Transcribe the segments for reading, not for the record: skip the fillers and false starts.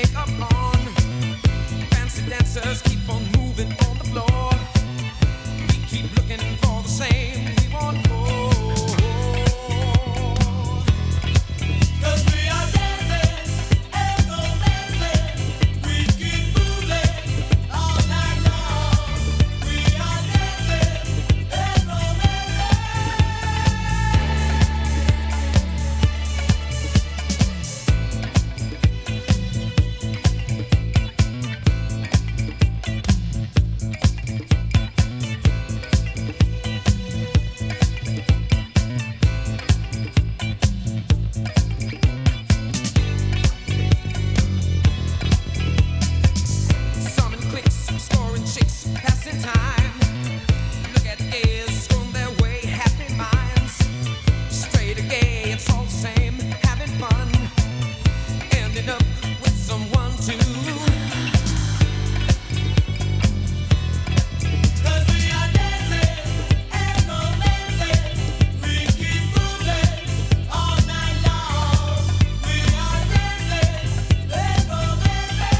makeup on. Fancy dancers keep on moving on the floor. We keep looking for the same. We want more. 'Cause we are dancing and romancing. We keep moving all night long. We are dancing and romancing. Summon clicks, scoring chicks, passing time. Look at gays going their way, happy minds. Straight or gay, it's all the same, having fun. Ending up with someone too. 'Cause we are dancing and romancing. We keep moving all night long. We are dancing and romancing.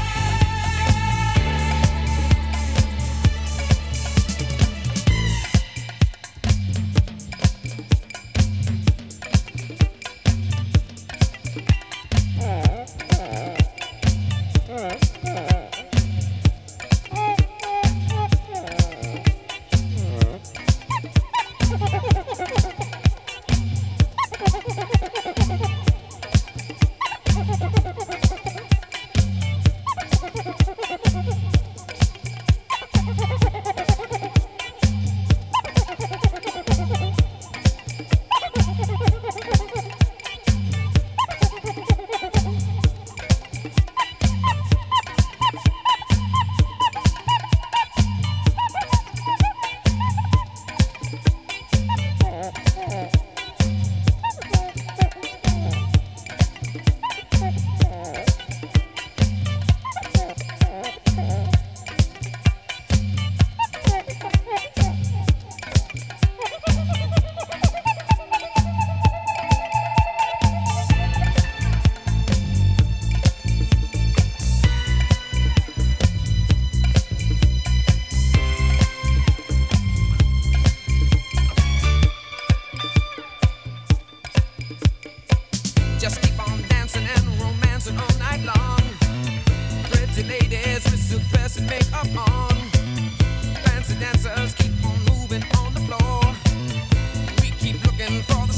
Just keep on dancing and romancing all night long. Pretty ladies with silk dress and makeup on. Fancy dancers keep on moving on the floor. We keep looking for the